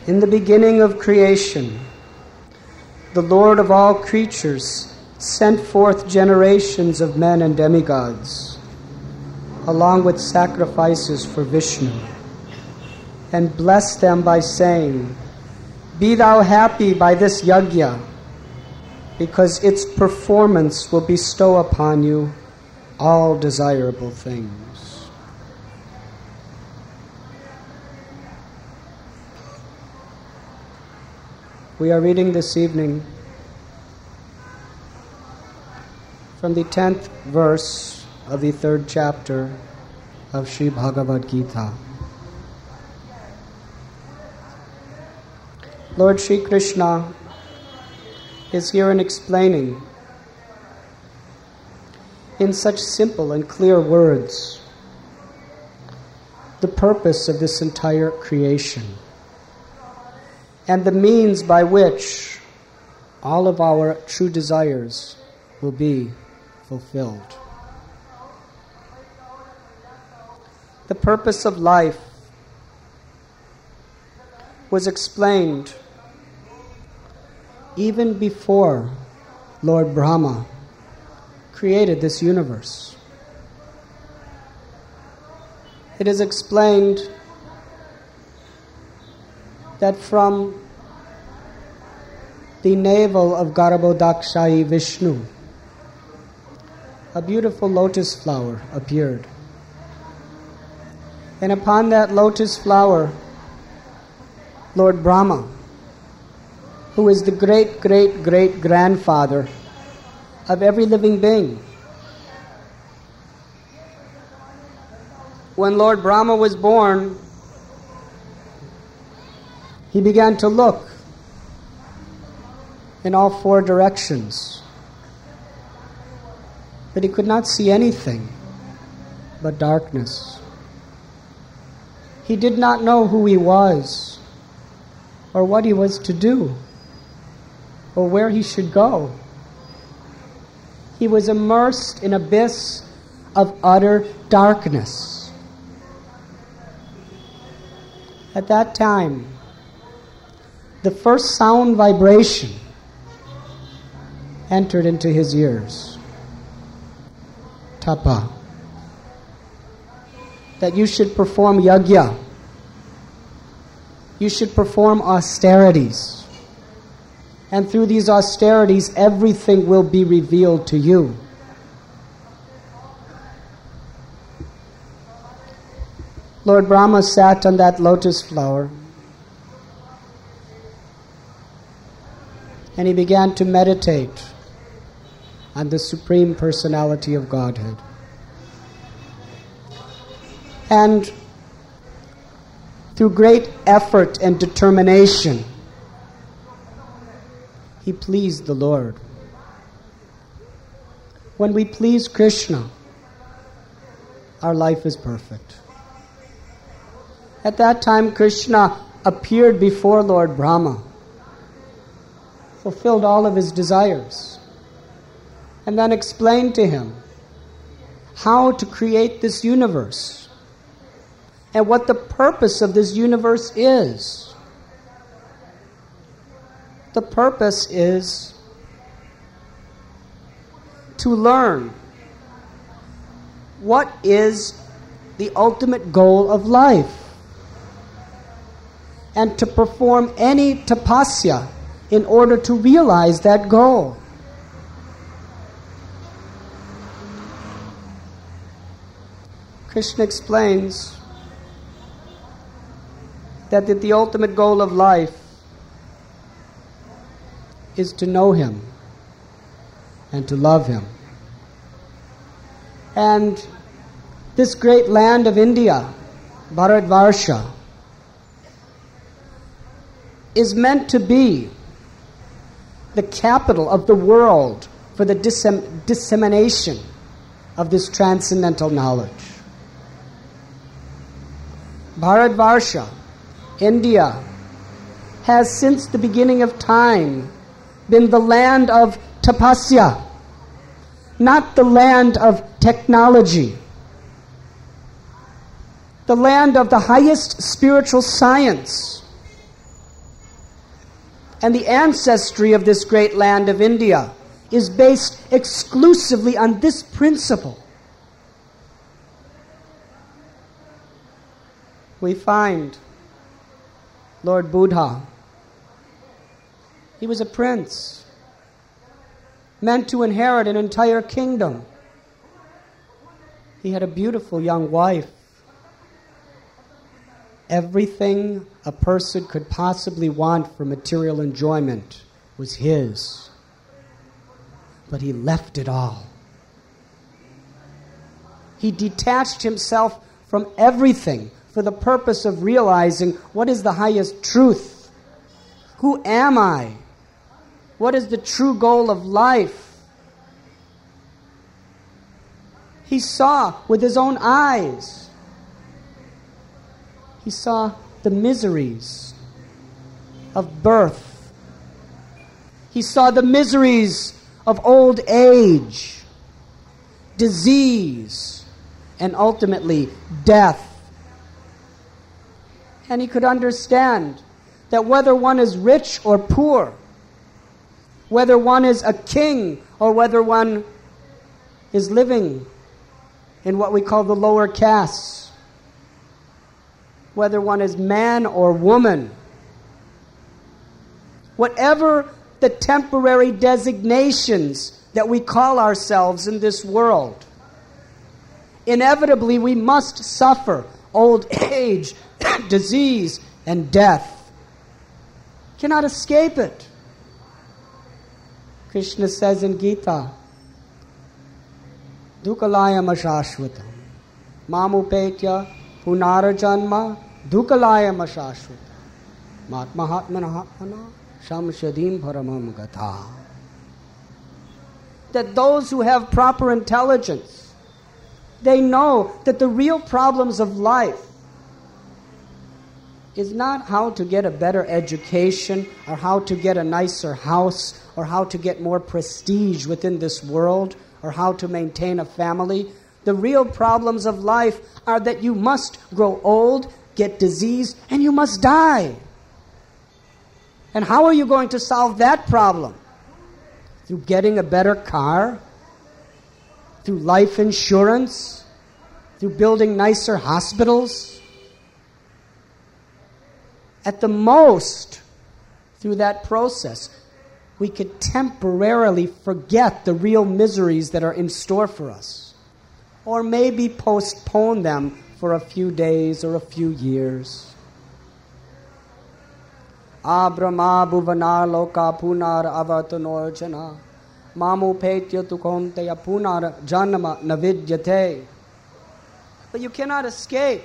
In the beginning of creation, the Lord of all creatures sent forth generations of men and demigods, along with sacrifices for Vishnu, and blessed them by saying, "Be thou happy by this yajna, because its performance will bestow upon you all desirable things." We are reading this evening from the 10th verse of the 3rd chapter of Sri Bhagavad Gita. Lord Sri Krishna is herein explaining in such simple and clear words the purpose of this entire creation and the means by which all of our true desires will be fulfilled. The purpose of life was explained even before Lord Brahma created this universe. It is explained that from the navel of Garbhodakshayi Vishnu, a beautiful lotus flower appeared. And upon that lotus flower, Lord Brahma, who is the great-great-great-grandfather of every living being. When Lord Brahma was born, he began to look in all four directions, but he could not see anything but darkness. He did not know who he was, or what he was to do, or where he should go. He was immersed in an abyss of utter darkness. At that time, the first sound vibration entered into his ears. Tapa. That you should perform yajna. You should perform austerities. And through these austerities, everything will be revealed to you. Lord Brahma sat on that lotus flower, and he began to meditate on the Supreme Personality of Godhead. And through great effort and determination, he pleased the Lord. When we please Krishna, our life is perfect. At that time, Krishna appeared before Lord Brahma, fulfilled all of his desires, and then explained to him how to create this universe and what the purpose of this universe is. The purpose is to learn what is the ultimate goal of life and to perform any tapasya in order to realize that goal. Krishna explains that the ultimate goal of life is to know him and to love him. And this great land of India, Bharatvarsha, is meant to be the capital of the world for the dissemination of this transcendental knowledge. Bharatvarsha, India, has since the beginning of time been the land of tapasya, not the land of technology, the land of the highest spiritual science, And the ancestry of this great land of India is based exclusively on this principle. We find Lord Buddha. He was a prince, meant to inherit an entire kingdom. He had a beautiful young wife. Everything a person could possibly want for material enjoyment was his. But he left it all. He detached himself from everything for the purpose of realizing what is the highest truth. Who am I? What is the true goal of life? He saw with his own eyes. He saw the miseries of birth. He saw the miseries of old age, disease, and ultimately death. And he could understand that whether one is rich or poor, whether one is a king or whether one is living in what we call the lower castes, whether one is man or woman, whatever the temporary designations that we call ourselves in this world, inevitably we must suffer old age, disease, and death. Cannot escape it. Krishna says in Gita, Dukalayam ashashvatam mamupetya punarajanma dukalayam ashashvatam matmahatmanahatmana shamshadim paramam gatha. That those who have proper intelligence, they know that the real problems of life is not how to get a better education or how to get a nicer house or how to get more prestige within this world or how to maintain a family. The real problems of life are that you must grow old, get disease, and you must die. And how are you going to solve that problem? Through getting a better car? Through life insurance? Through building nicer hospitals? At the most, through that process, we could temporarily forget the real miseries that are in store for us. Or maybe postpone them for a few days or a few years. Abrama bhuvana loka punar avatanojana mamu petya tukonteya punar janama navidyate. But you cannot escape.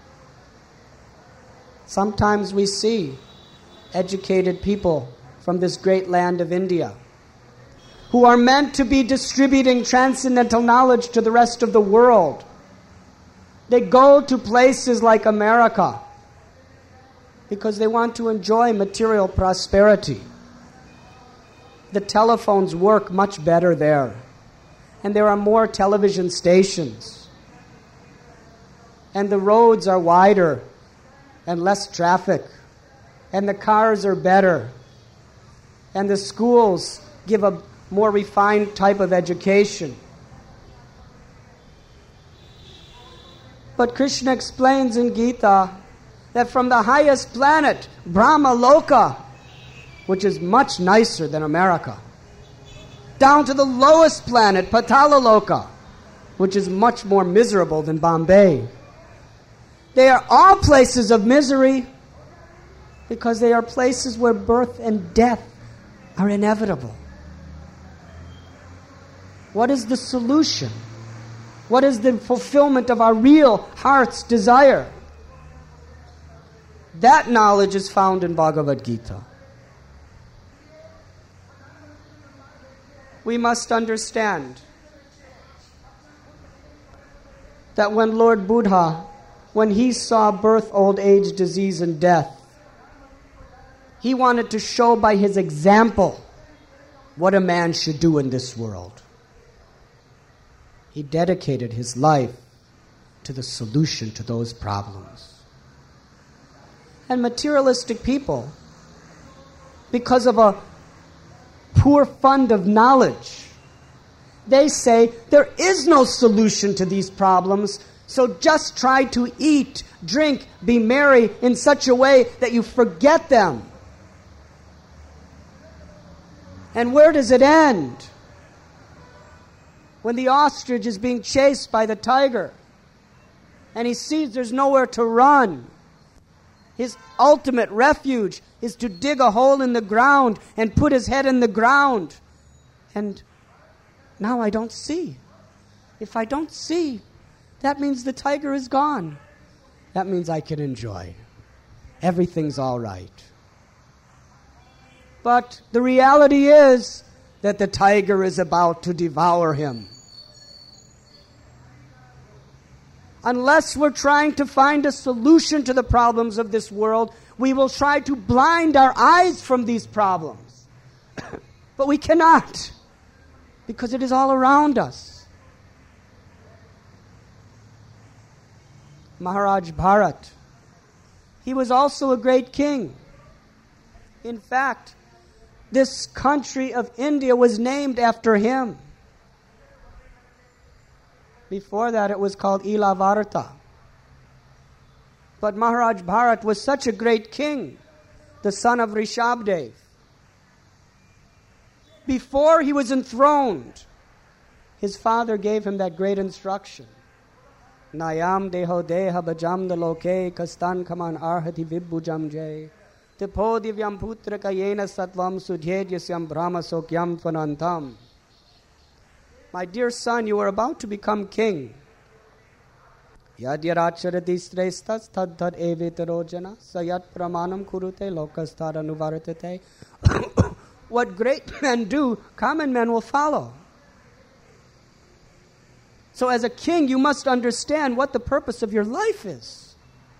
Sometimes we see educated people from this great land of India who are meant to be distributing transcendental knowledge to the rest of the world. They go to places like America because they want to enjoy material prosperity. The telephones work much better there, and there are more television stations, and the roads are wider and less traffic, and the cars are better, and the schools give a more refined type of education. But Krishna explains in Gita that from the highest planet, Brahma Loka, which is much nicer than America, down to the lowest planet, Patala Loka, which is much more miserable than Bombay. They are all places of misery because they are places where birth and death are inevitable. What is the solution? What is the fulfillment of our real heart's desire? That knowledge is found in Bhagavad Gita. We must understand that when Lord Buddha, when he saw birth, old age, disease, and death, he wanted to show by his example what a man should do in this world. He dedicated his life to the solution to those problems. And materialistic people, because of a poor fund of knowledge. They say there is no solution to these problems, so just try to eat, drink, be merry in such a way that you forget them. And where does it end? When the ostrich is being chased by the tiger and he sees there's nowhere to run, his ultimate refuge is to dig a hole in the ground and put his head in the ground. And now I don't see. If I don't see, that means the tiger is gone. That means I can enjoy. Everything's all right. But the reality is that the tiger is about to devour him. Unless we're trying to find a solution to the problems of this world, we will try to blind our eyes from these problems. But we cannot, because it is all around us. Maharaj Bharat, he was also a great king. In fact, this country of India was named after him. Before that, it was called Ilavarta. But Maharaj Bharat was such a great king, the son of Rishabdev. Before he was enthroned, his father gave him that great instruction. Nayam deho deha bajam daloke kastan kaman arhati vibhujam jay. Tipo divyam putra kayena satvam sudhyedyasam brahma sokyam tvanantam. My dear son, you are about to become king. Yadyaracharati srestas tad tad evitarojana sayat pramanam kurute lokastar anuvartate. What great men do, common men will follow. So as a king, you must understand what the purpose of your life is.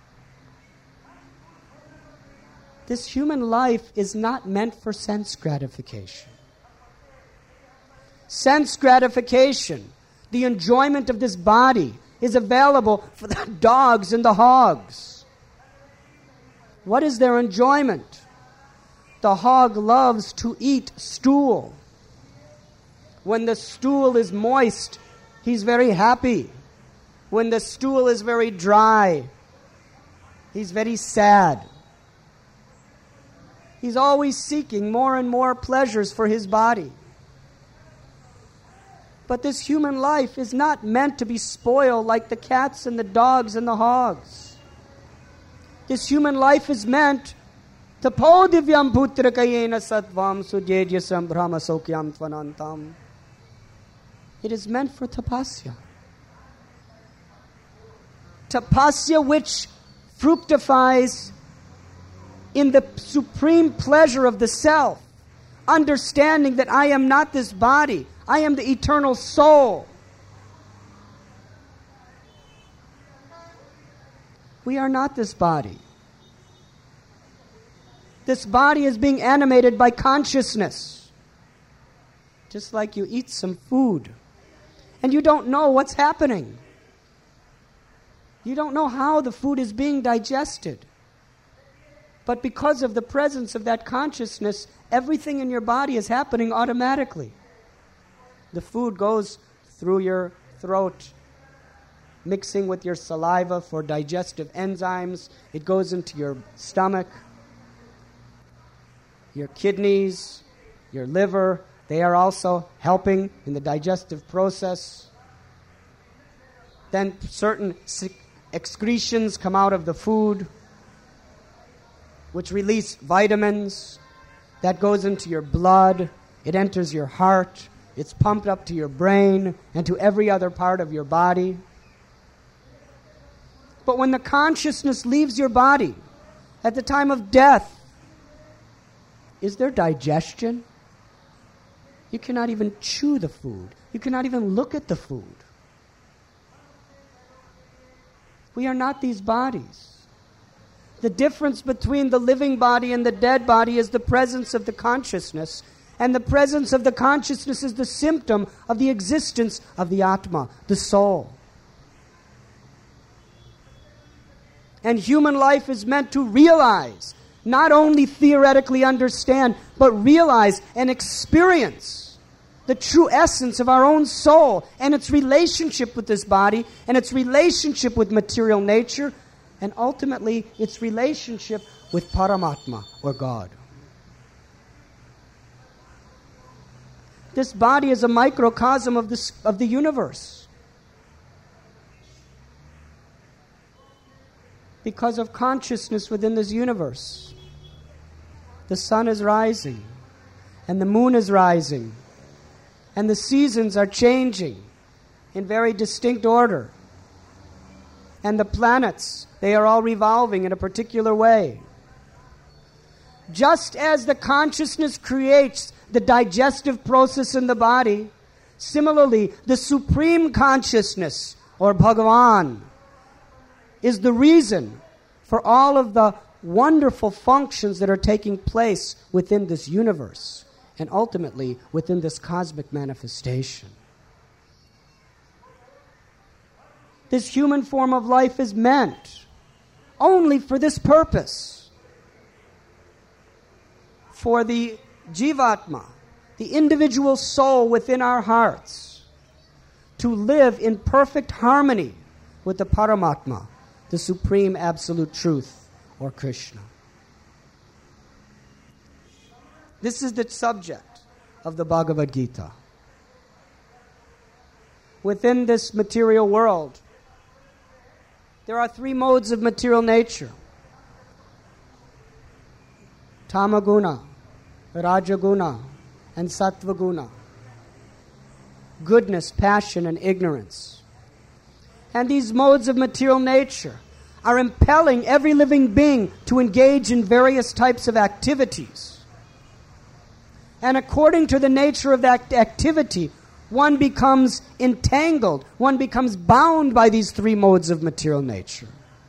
This human life is not meant for sense gratification. Sense gratification, the enjoyment of this body, is available for the dogs and the hogs. What is their enjoyment? The hog loves to eat stool. When the stool is moist, he's very happy. When the stool is very dry, he's very sad. He's always seeking more and more pleasures for his body. But this human life is not meant to be spoiled like the cats and the dogs and the hogs. This human life is meant to po divyam putra kayena satvam sujedyasam brahma sokyam tvanantam. It is meant for tapasya. Tapasya which fructifies in the supreme pleasure of the self, understanding that I am not this body, I am the eternal soul. We are not this body. This body is being animated by consciousness. Just like you eat some food and you don't know what's happening. You don't know how the food is being digested. But because of the presence of that consciousness, everything in your body is happening automatically. The food goes through your throat, mixing with your saliva for digestive enzymes. It goes into your stomach, your kidneys, your liver. They are also helping in the digestive process. Then certain excretions come out of the food, which release vitamins. That goes into your blood. It enters your heart. It's pumped up to your brain and to every other part of your body. But when the consciousness leaves your body at the time of death, is there digestion? You cannot even chew the food. You cannot even look at the food. We are not these bodies. The difference between the living body and the dead body is the presence of the consciousness. And the presence of the consciousness is the symptom of the existence of the Atma, the soul. And human life is meant to realize not only theoretically understand, but realize and experience the true essence of our own soul and its relationship with this body and its relationship with material nature and ultimately its relationship with Paramatma, or God. This body is a microcosm of the universe. Because of consciousness within this universe, the sun is rising, and the moon is rising, and the seasons are changing in very distinct order. And the planets, they are all revolving in a particular way. Just as the consciousness creates the digestive process in the body, similarly, the supreme consciousness, or Bhagavan, is the reason for all of the wonderful functions that are taking place within this universe and ultimately within this cosmic manifestation. This human form of life is meant only for this purpose. For the Jivatma, the individual soul within our hearts, to live in perfect harmony with the Paramatma, the Supreme Absolute Truth, or Krishna. This is the subject of the Bhagavad Gita. Within this material world, there are three modes of material nature: Tamaguna, Rajaguna, and Sattvaguna. Goodness, passion, and ignorance. And these modes of material nature are impelling every living being to engage in various types of activities. And according to the nature of that activity, one becomes entangled, one becomes bound by these three modes of material nature.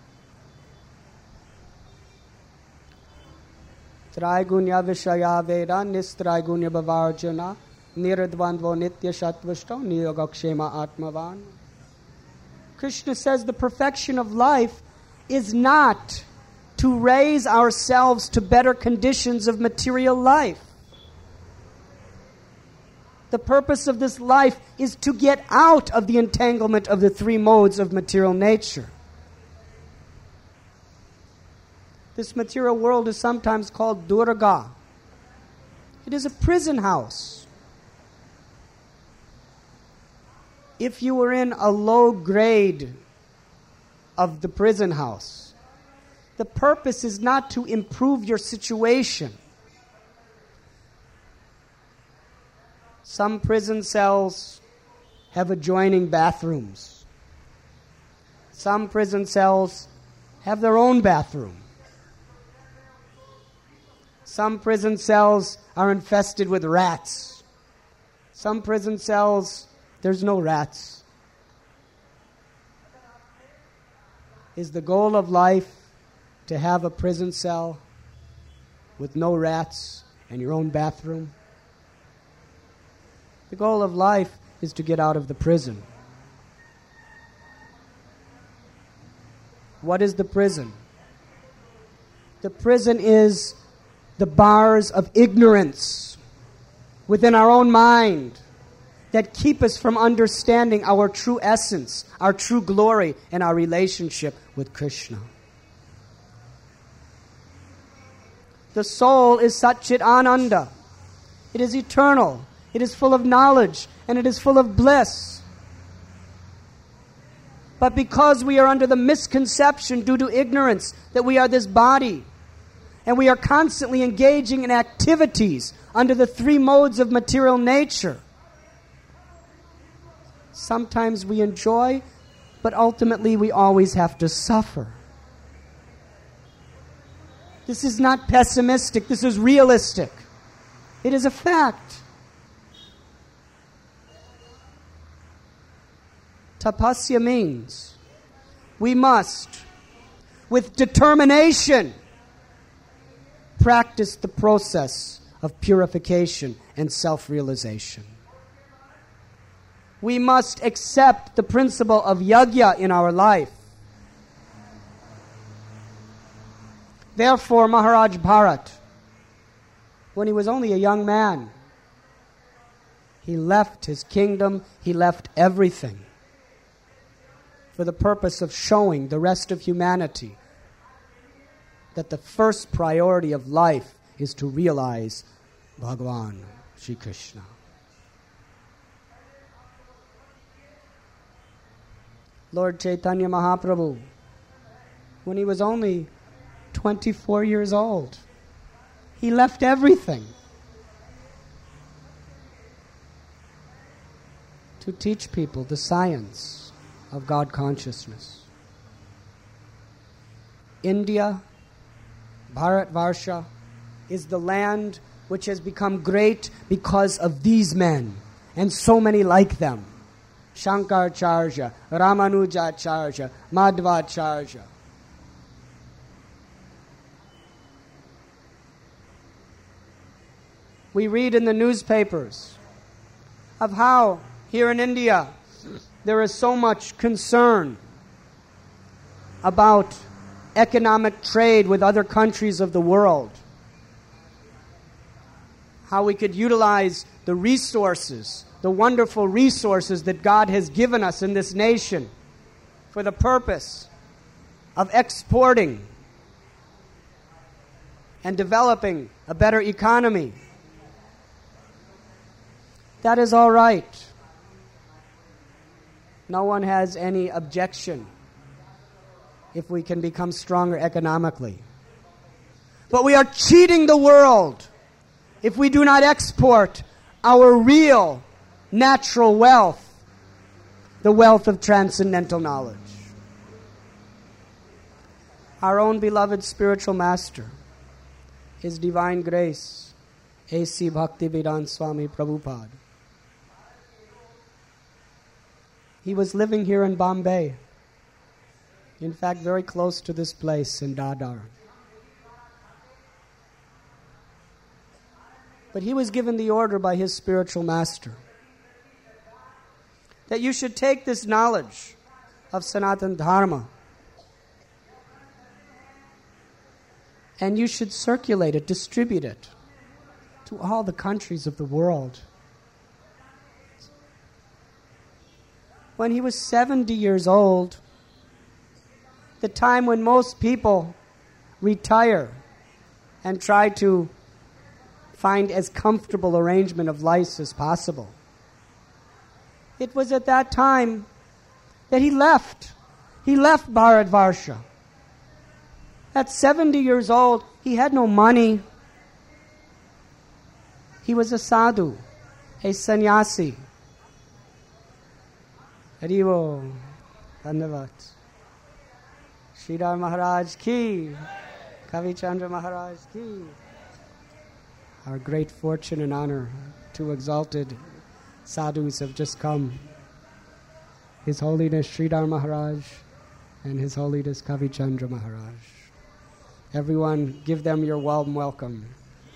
Traigunya Vishaya Veda Nistraigunya Bhavarjana Niradvandvo Nitya Shatvashto Niyogakshema Atmavan. Krishna says the perfection of life is not to raise ourselves to better conditions of material life. The purpose of this life is to get out of the entanglement of the three modes of material nature. This material world is sometimes called Durga. It is a prison house. If you were in a low grade of the prison house, the purpose is not to improve your situation. Some prison cells have adjoining bathrooms. Some prison cells have their own bathroom. Some prison cells are infested with rats. Some prison cells, there's no rats. Is the goal of life to have a prison cell with no rats and your own bathroom? The goal of life is to get out of the prison. What is the prison? The prison is the bars of ignorance within our own mind that keep us from understanding our true essence, our true glory, and our relationship with Krishna. The soul is Satchit Ananda. It is eternal. It is full of knowledge, and it is full of bliss. But because we are under the misconception due to ignorance that we are this body, and we are constantly engaging in activities under the three modes of material nature, sometimes we enjoy, but ultimately we always have to suffer. This is not pessimistic, this is realistic. It is a fact. Tapasya means we must, with determination, practice the process of purification and self-realization. We must accept the principle of yajna in our life. Therefore, Maharaj Bharat, when he was only a young man, he left his kingdom, he left everything for the purpose of showing the rest of humanity that the first priority of life is to realize Bhagavan Shri Krishna. Lord Chaitanya Mahaprabhu, when he was only 24 years old, he left everything to teach people the science of God consciousness. India, Bharatvarsha, is the land which has become great because of these men and so many like them. Shankaracharya, Ramanujacharya, Madhvacharya. We read in the newspapers of how here in India there is so much concern about economic trade with other countries of the world. How we could utilize the resources, the wonderful resources that God has given us in this nation for the purpose of exporting and developing a better economy. That is all right. No one has any objection if we can become stronger economically. But we are cheating the world if we do not export our real natural wealth, the wealth of transcendental knowledge. Our own beloved spiritual master, His Divine Grace, A.C. Bhaktivedanta Swami Prabhupada. He was living here in Bombay, in fact very close to this place in Dadar. But he was given the order by his spiritual master that you should take this knowledge of Sanatana Dharma and you should circulate it, distribute it to all the countries of the world. When he was 70 years old, the time when most people retire and try to find as comfortable arrangement of life as possible, it was at that time that he left. He left Bharatvarsha. At 70 years old, he had no money. He was a sadhu, a sannyasi. Haribo, Dhanavad. Sridhar Maharaj ki, Kavi Chandra Maharaj ki. Our great fortune and honor, two exalted sadhus have just come. His Holiness Sridhar Maharaj and His Holiness Kavi Chandra Maharaj. Everyone, give them your warm welcome.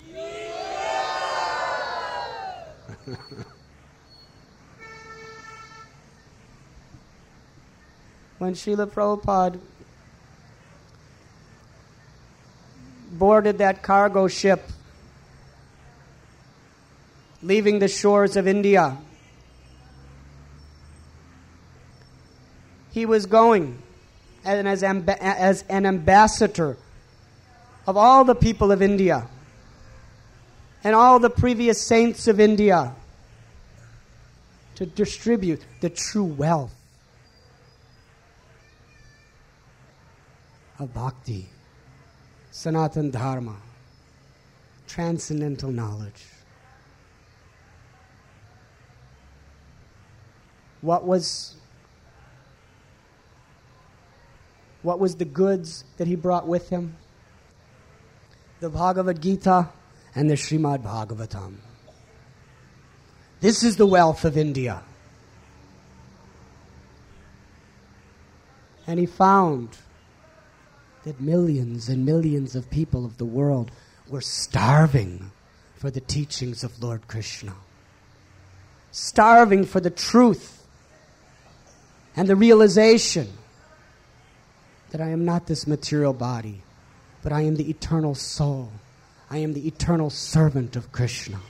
When Srila Prabhupada boarded that cargo ship leaving the shores of India, he was going as an ambassador of all the people of India and all the previous saints of India to distribute the true wealth of bhakti, Sanatana Dharma, transcendental knowledge. What was the goods that he brought with him? The Bhagavad Gita and the Srimad Bhagavatam. This is the wealth of India. And he found that millions and millions of people of the world were starving for the teachings of Lord Krishna, starving for the truth and the realization that I am not this material body, but I am the eternal soul. I am the eternal servant of Krishna.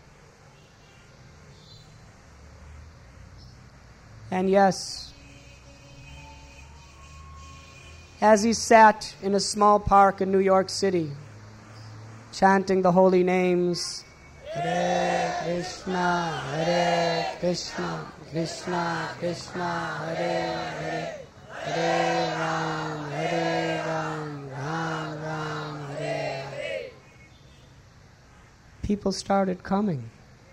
And yes, as he sat in a small park in New York City, chanting the holy names, Hare Krishna, Krishna Krishna, Hare Hare, Hare Ram, Ram Ram, Hare Hare. People started coming.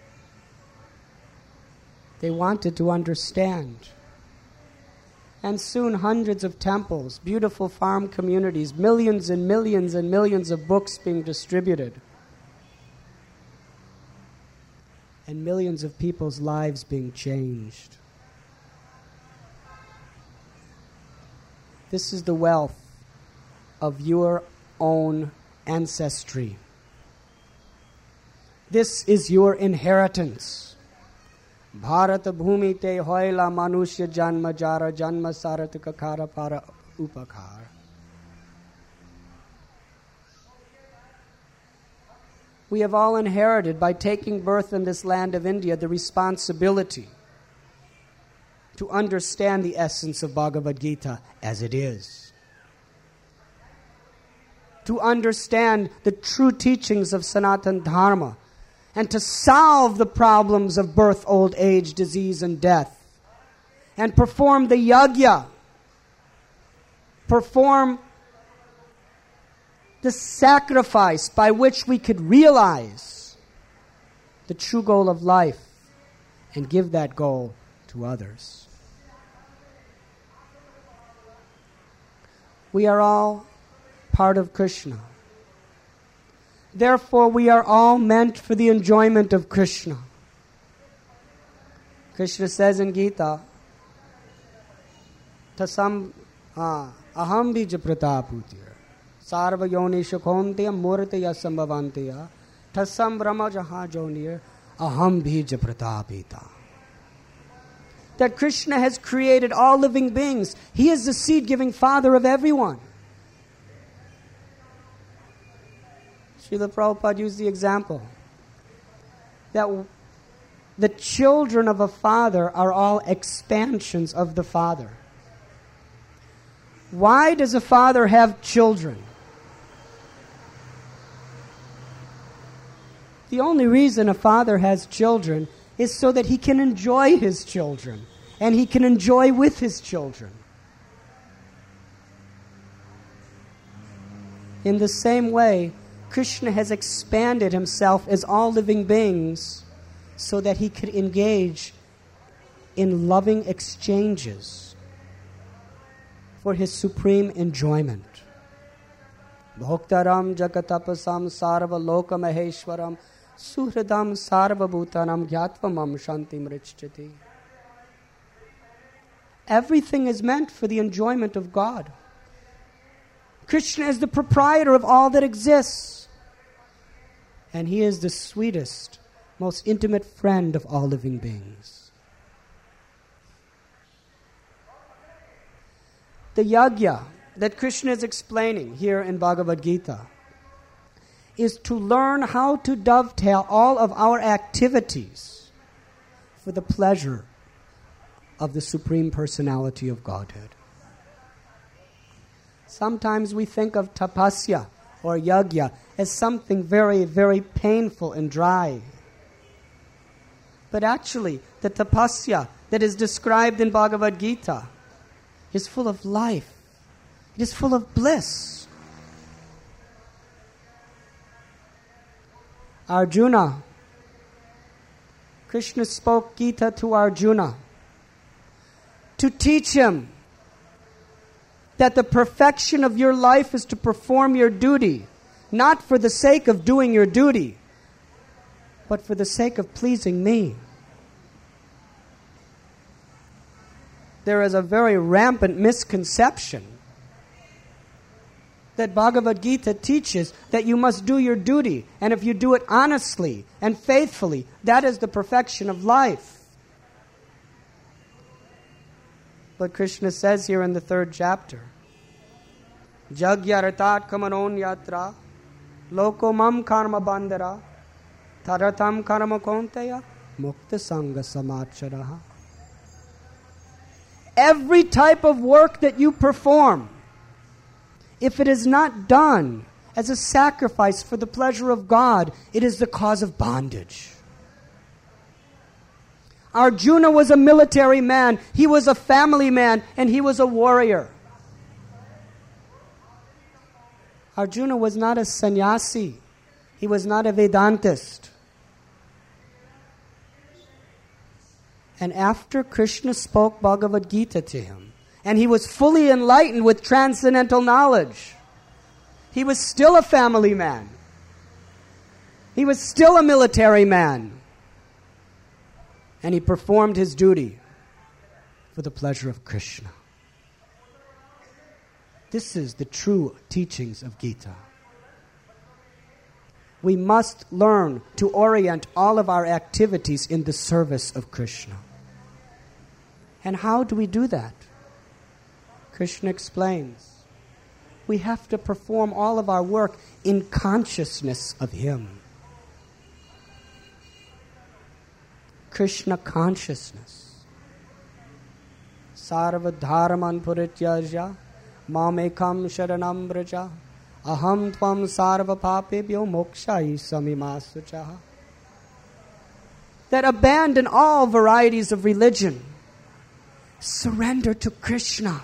They wanted to understand. And soon hundreds of temples, beautiful farm communities, millions and millions and millions of books being distributed. And millions of people's lives being changed. This is the wealth of your own ancestry. This is your inheritance. Bharat bhumi te hoila manushya janma jara janma sarat kakara para upakar. We have all inherited, by taking birth in this land of India, the responsibility to understand the essence of Bhagavad Gita as it is. To understand the true teachings of Sanatana Dharma, and to solve the problems of birth, old age, disease, and death. And perform the yajna. Perform the sacrifice by which we could realize the true goal of life and give that goal to others. We are all part of Krishna. Therefore, we are all meant for the enjoyment of Krishna. Krishna says in Gita, Tasam aham bija prataputya sarva yonisha konteya murtaya sambhavanteya tasam brahma jaha jonir aham bija pratapita. That Krishna has created all living beings. He is the seed-giving father of everyone. Srila Prabhupada used the example that the children of a father are all expansions of the father. Why does a father have children? The only reason a father has children is so that he can enjoy his children and he can enjoy with his children. In the same way, Krishna has expanded himself as all living beings so that he could engage in loving exchanges for his supreme enjoyment. Bhoktaram jagatapasam sarva loka maheshwaram suhridam sarva bhutanam gyatvam shantim richchati. Everything is meant for the enjoyment of God. Krishna is the proprietor of all that exists. And he is the sweetest, most intimate friend of all living beings. The yajna that Krishna is explaining here in Bhagavad Gita is to learn how to dovetail all of our activities for the pleasure of the Supreme Personality of Godhead. Sometimes we think of tapasya or yajna as something very, very painful and dry. But actually, the tapasya that is described in Bhagavad Gita is full of life. It is full of bliss. Arjuna, Krishna spoke Gita to Arjuna to teach him that the perfection of your life is to perform your duty, not for the sake of doing your duty, but for the sake of pleasing me. There is a very rampant misconception that Bhagavad Gita teaches that you must do your duty, and if you do it honestly and faithfully, that is the perfection of life. But Krishna says here in the 3rd chapter Jagyaratat kamanon yatra, loko mam karma bandara, taratam karma konteya, mukta sangha samacharaha. Every type of work that you perform, if it is not done as a sacrifice for the pleasure of God, it is the cause of bondage. Arjuna was a military man, he was a family man, and he was a warrior. Arjuna was not a sannyasi, he was not a Vedantist. And after Krishna spoke Bhagavad Gita to him, and he was fully enlightened with transcendental knowledge, he was still a family man. He was still a military man. And he performed his duty for the pleasure of Krishna. This is the true teachings of Gita. We must learn to orient all of our activities in the service of Krishna. And how do we do that? Krishna explains. We have to perform all of our work in consciousness of Him. Krishna consciousness. Sarva dharman purityaja mamekam sharanam braja aham tvam sarva papebhyo mokshai samimasucha. That abandon all varieties of religion. Surrender to Krishna.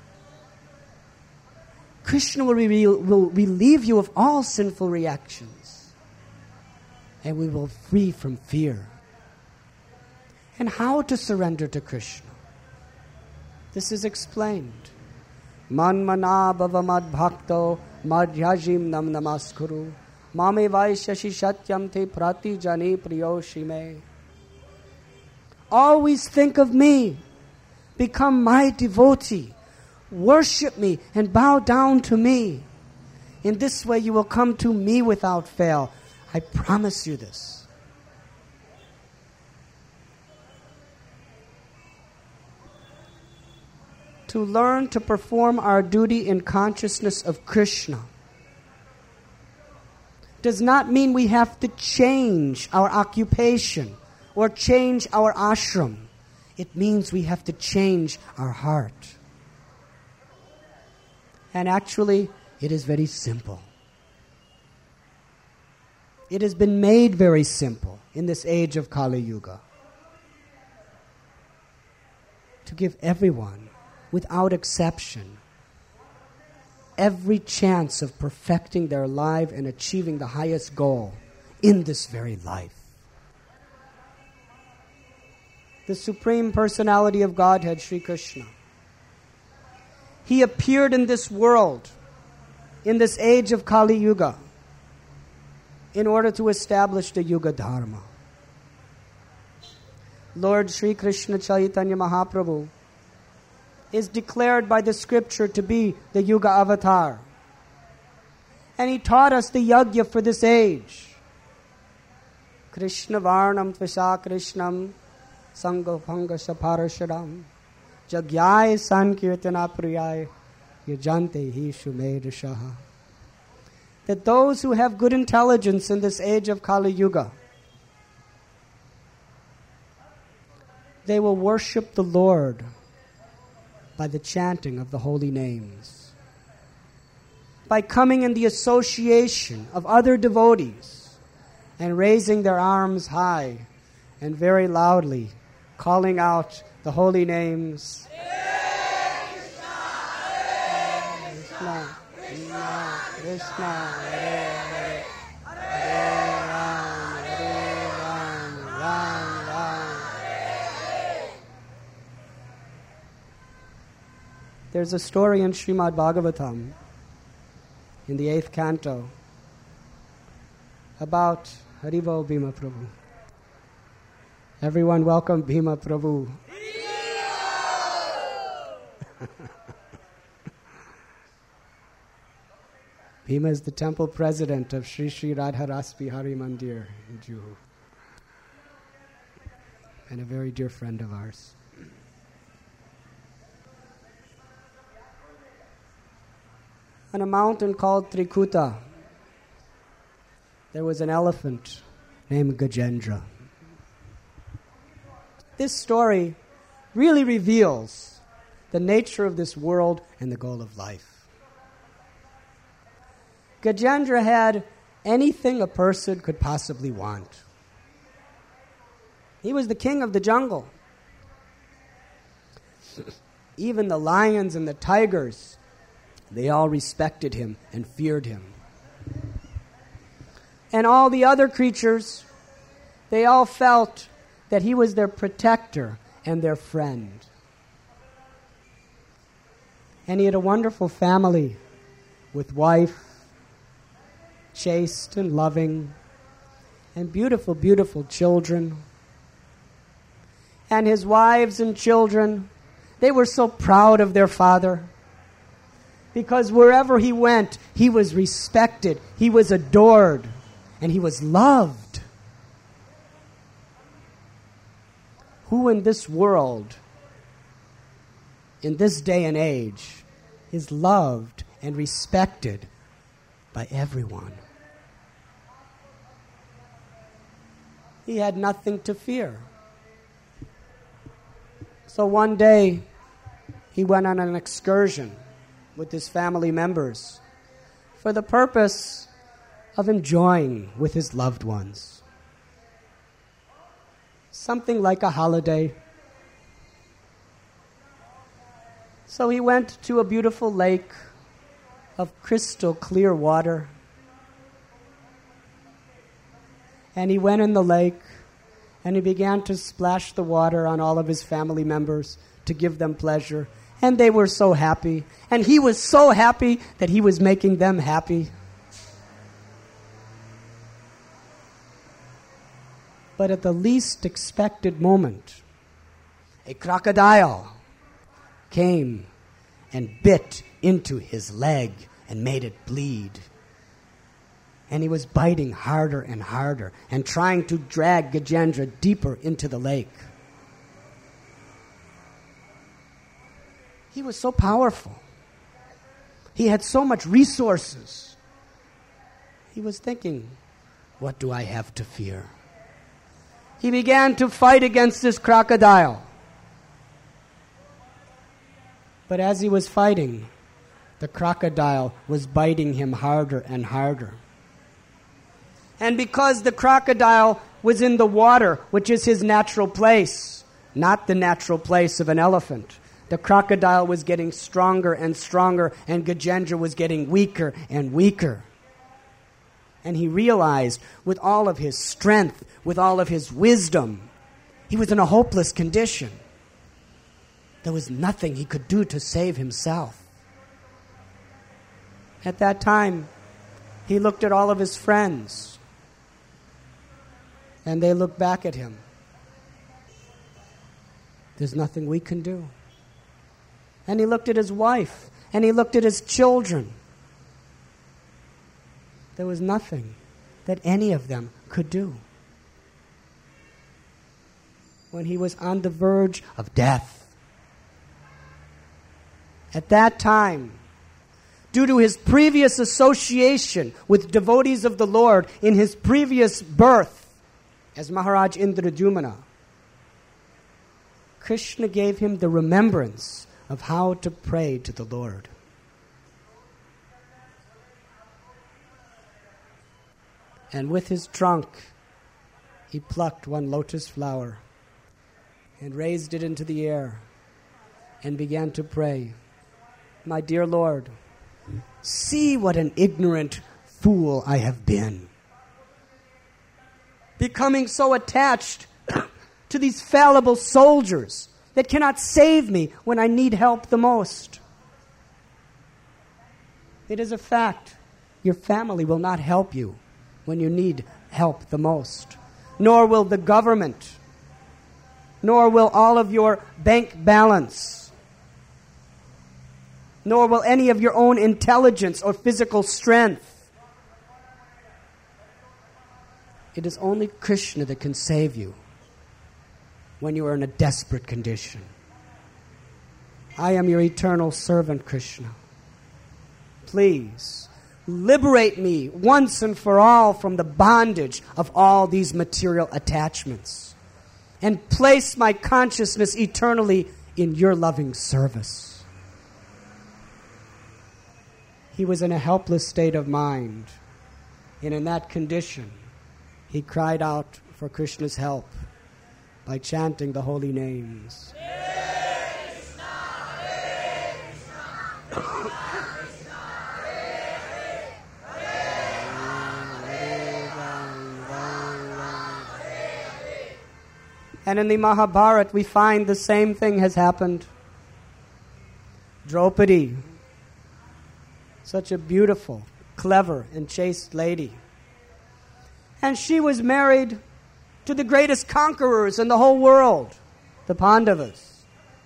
Krishna will relieve you of all sinful reactions. And we will free from fear. And how to surrender to Krishna? This is explained. Man mana bhava mad bhakto madhyajim nam namaskuru mame vaishashi satyam te prati jani priyo shime. Always think of me. Become my devotee. Worship me and bow down to me. In this way you will come to me without fail. I promise you this. To learn to perform our duty in consciousness of Krishna does not mean we have to change our occupation or change our ashram. It means we have to change our heart. And actually, it is very simple. It has been made very simple in this age of Kali Yuga. To give everyone, without exception, every chance of perfecting their life and achieving the highest goal in this very life. The Supreme Personality of Godhead, Sri Krishna, He appeared in this world, in this age of Kali Yuga, in order to establish the Yuga Dharma. Lord Sri Krishna Chaitanya Mahaprabhu is declared by the scripture to be the Yuga Avatar. And He taught us the yajna for this age. Krishna Varnam Tvisa Krishnam Sangha Bhanga Saparasharam Jagyai Sankirtana Priyai Yajante Hi Shumedashaha. That those who have good intelligence in this age of Kali Yuga, they will worship the Lord by the chanting of the holy names, by coming in the association of other devotees and raising their arms high and very loudly calling out the holy names. Krishna, Krishna, Krishna, Hare Hare, Hare Ram, Hare Ram, Ram Ram. There's a story in Srimad Bhagavatam, in the 8th canto, about Haribo Bhima Prabhu. Everyone welcome Bhima Prabhu. Bhima is the temple president of Sri Sri Radha Ras Bihari Mandir in Juhu, and a very dear friend of ours. On a mountain called Trikuta, there was an elephant named Gajendra. This story really reveals the nature of this world and the goal of life. Gajendra had anything a person could possibly want. He was the king of the jungle. Even the lions and the tigers, they all respected him and feared him. And all the other creatures, they all felt that he was their protector and their friend. And he had a wonderful family with wife, chaste and loving, and beautiful, beautiful children. And his wives and children, they were so proud of their father, because wherever he went, he was respected, he was adored, and he was loved. Who in this world, in this day and age, is loved and respected by everyone? He had nothing to fear. So one day, he went on an excursion with his family members for the purpose of enjoying with his loved ones. Something like a holiday. So he went to a beautiful lake of crystal clear water. And he went in the lake and he began to splash the water on all of his family members to give them pleasure. And they were so happy. And he was so happy that he was making them happy. But at the least expected moment, a crocodile came and bit into his leg and made it bleed. And he was biting harder and harder and trying to drag Gajendra deeper into the lake. He was so powerful. He had so much resources. He was thinking, what do I have to fear? He began to fight against this crocodile. But as he was fighting, the crocodile was biting him harder and harder. And because the crocodile was in the water, which is his natural place, not the natural place of an elephant, the crocodile was getting stronger and stronger, and Gajendra was getting weaker and weaker. And he realized, with all of his strength, with all of his wisdom, he was in a hopeless condition. There was nothing he could do to save himself. At that time, he looked at all of his friends, and they looked back at him. There's nothing we can do. And he looked at his wife, and he looked at his children. There was nothing that any of them could do. When he was on the verge of death, at that time, due to his previous association with devotees of the Lord in his previous birth as Maharaj Indradyumna, Krishna gave him the remembrance of how to pray to the Lord. And with his trunk, he plucked one lotus flower and raised it into the air and began to pray, "My dear Lord, see what an ignorant fool I have been. Becoming so attached to these fallible soldiers that cannot save me when I need help the most. It is a fact, your family will not help you when you need help the most, nor will the government, nor will all of your bank balance, nor will any of your own intelligence or physical strength. It is only Krishna that can save you when you are in a desperate condition. I am your eternal servant, Krishna. please, liberate me once and for all from the bondage of all these material attachments, and place my consciousness eternally in your loving service. He was in a helpless state of mind, and in that condition, he cried out for Krishna's help by chanting the holy names. And in the Mahabharata, we find the same thing has happened. Draupadi, such a beautiful, clever, and chaste lady. And she was married to the greatest conquerors in the whole world, the Pandavas.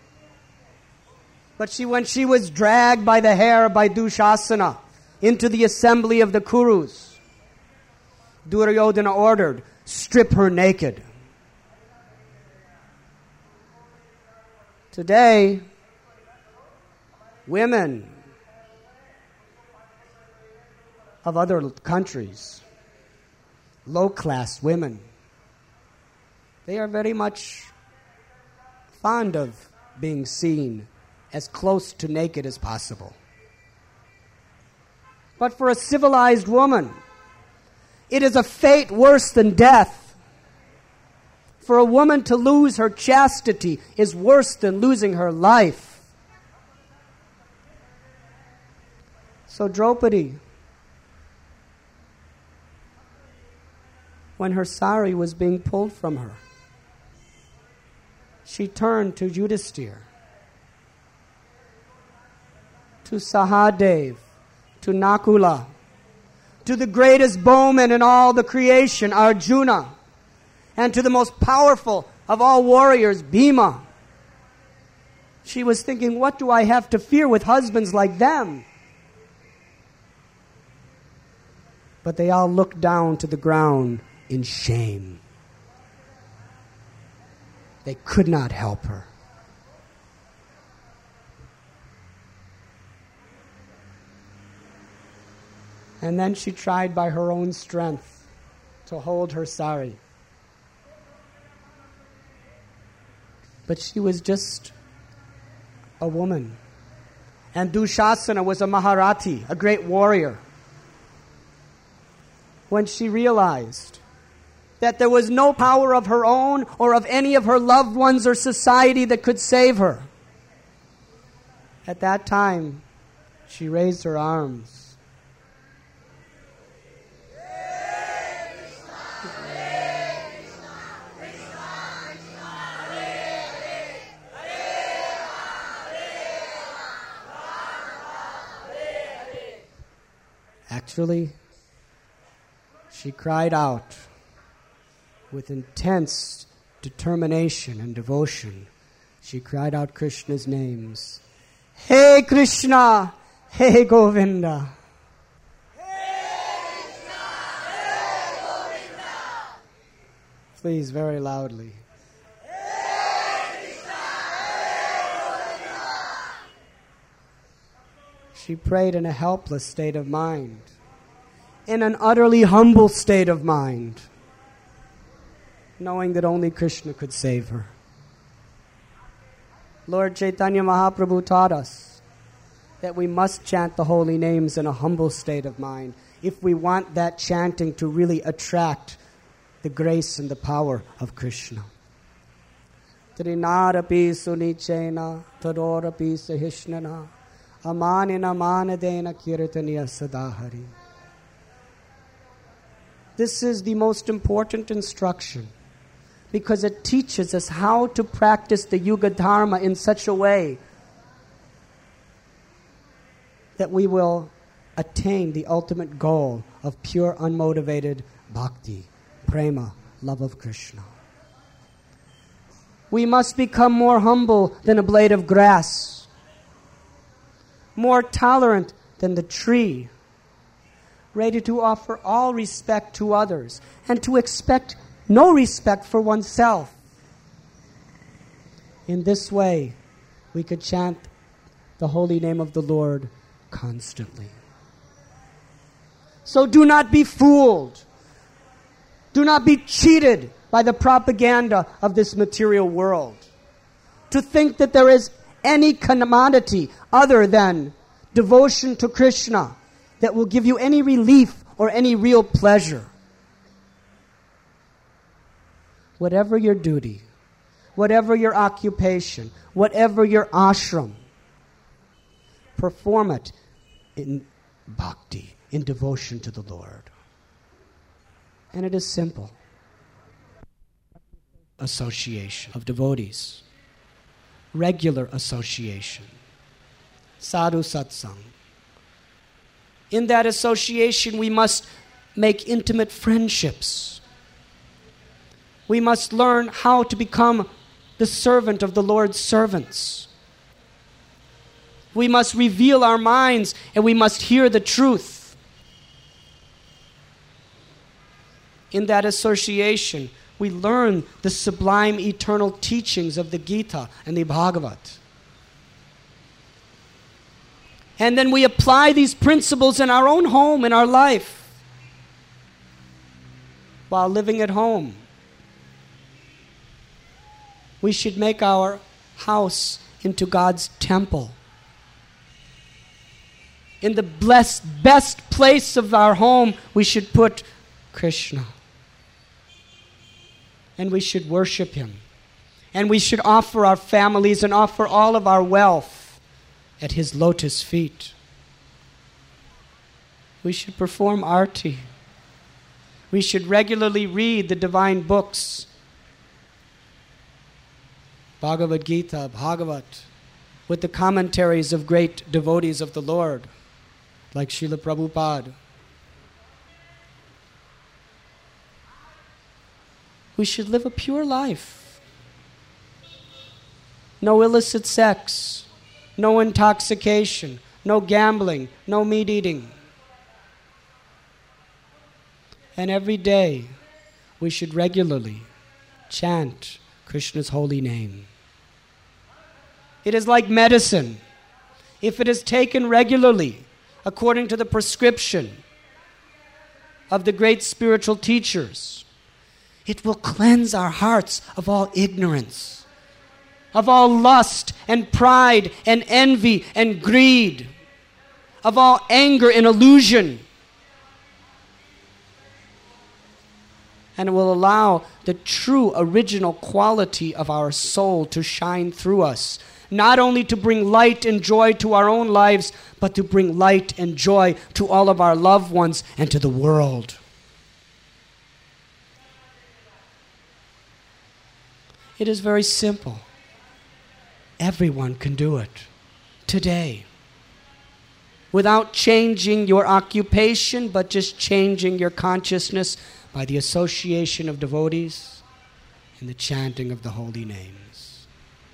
But when she was dragged by the hair by Dushasana into the assembly of the Kurus, Duryodhana ordered, strip her naked. Today, women of other countries, low-class women, they are very much fond of being seen as close to naked as possible. But for a civilized woman, it is a fate worse than death. For a woman to lose her chastity is worse than losing her life. So Draupadi, when her sari was being pulled from her, she turned to Yudhisthira, to Sahadev, to Nakula, to the greatest bowman in all the creation, Arjuna, and to the most powerful of all warriors, Bhima. She was thinking, what do I have to fear with husbands like them? But they all looked down to the ground in shame. They could not help her. And then she tried by her own strength to hold her sari. But she was just a woman. And Dushasana was a Maharathi, a great warrior. When she realized that there was no power of her own or of any of her loved ones or society that could save her, at that time, she raised her arms. Actually, she cried out with intense determination and devotion. She cried out Krishna's names. Hey Krishna, hey Govinda. Hey Krishna, hey Govinda. Please, very loudly. Hey Krishna, hey Govinda. She prayed in a helpless state of mind, in an utterly humble state of mind, knowing that only Krishna could save her. Lord Chaitanya Mahaprabhu taught us that we must chant the holy names in a humble state of mind if we want that chanting to really attract the grace and the power of Krishna. Trinarapi sunichena tadorapi sahishnana amanina manadena kirtaniya sadahari. This is the most important instruction because it teaches us how to practice the Yuga Dharma in such a way that we will attain the ultimate goal of pure, unmotivated bhakti, prema, love of Krishna. We must become more humble than a blade of grass, more tolerant than the tree, ready to offer all respect to others, and to expect no respect for oneself. In this way, we could chant the holy name of the Lord constantly. So do not be fooled. Do not be cheated by the propaganda of this material world. To think that there is any commodity other than devotion to Krishna that will give you any relief or any real pleasure. Whatever your duty, whatever your occupation, whatever your ashram, perform it in bhakti, in devotion to the Lord. And it is simple. Association of devotees. Regular association. Sadhu satsang. In that association, we must make intimate friendships. We must learn how to become the servant of the Lord's servants. We must reveal our minds and we must hear the truth. In that association, we learn the sublime eternal teachings of the Gita and the Bhagavad. And then we apply these principles in our own home, in our life, while living at home. We should make our house into God's temple. In the best place of our home, we should put Krishna. And we should worship Him. And we should offer our families and offer all of our wealth at His lotus feet. We should perform arti. We should regularly read the divine books. Bhagavad Gita, Bhagavat, with the commentaries of great devotees of the Lord, like Srila Prabhupada. We should live a pure life. No illicit sex, no intoxication, no gambling, no meat eating. And every day we should regularly chant Krishna's holy name. It is like medicine. If it is taken regularly, according to the prescription of the great spiritual teachers, it will cleanse our hearts of all ignorance, of all lust and pride and envy and greed, of all anger and illusion. And it will allow the true original quality of our soul to shine through us, not only to bring light and joy to our own lives, but to bring light and joy to all of our loved ones and to the world. It is very simple. Everyone can do it today. Without changing your occupation, but just changing your consciousness by the association of devotees and the chanting of the holy names.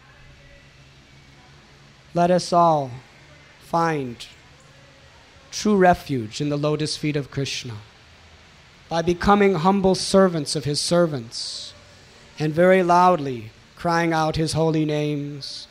Let us all find true refuge in the lotus feet of Krishna by becoming humble servants of His servants and very loudly crying out His holy names.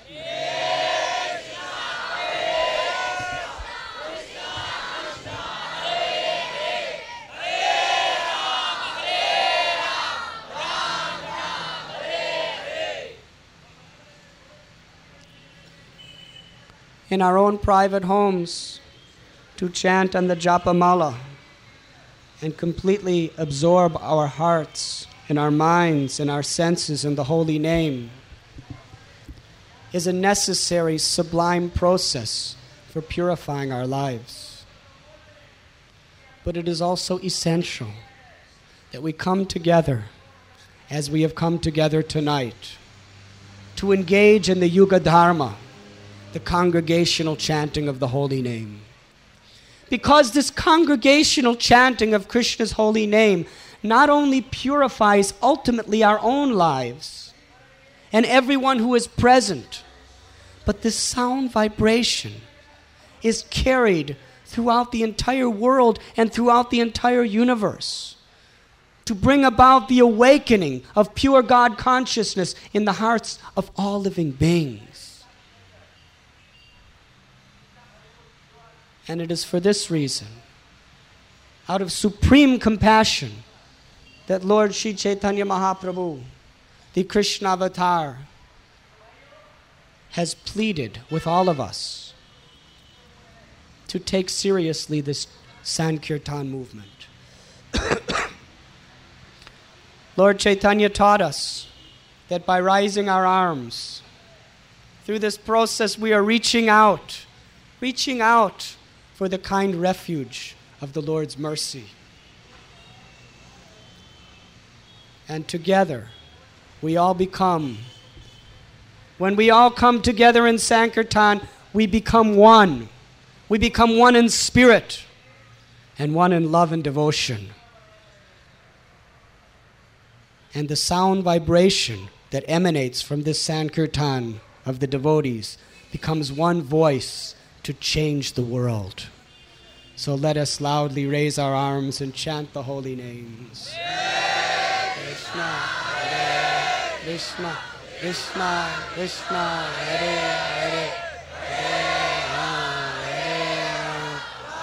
In our own private homes, to chant on the Japamala and completely absorb our hearts and our minds and our senses in the holy name is a necessary, sublime process for purifying our lives. But it is also essential that we come together, as we have come together tonight, to engage in the Yuga Dharma, the congregational chanting of the holy name. Because this congregational chanting of Krishna's holy name not only purifies ultimately our own lives and everyone who is present, but this sound vibration is carried throughout the entire world and throughout the entire universe to bring about the awakening of pure God consciousness in the hearts of all living beings. And it is for this reason out of supreme compassion, that Lord Sri Chaitanya Mahaprabhu, the Krishna avatar, has pleaded with all of us to take seriously this Sankirtan movement. Lord Chaitanya taught us that by raising our arms, through this process we are reaching out for the kind refuge of the Lord's mercy. And together, when we all come together in Sankirtan, we become one. We become one in spirit and one in love and devotion. And the sound vibration that emanates from this Sankirtan of the devotees becomes one voice to change the world. So let us loudly raise our arms and chant the holy names. Krishna, Hare Krishna, Krishna, Krishna, Hare Hare, Hare Ram, Hare Ram.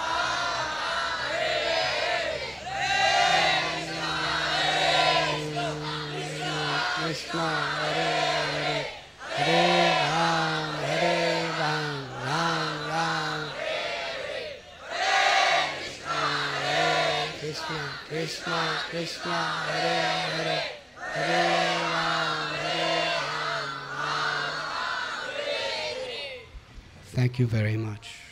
Krishna, Hare Hare, Hare Ram, Hare Ram, Ram Ram. Krishna, Krishna, Krishna, Hare Hare, Hare Ram, Hare Ram, Ram. Thank you very much.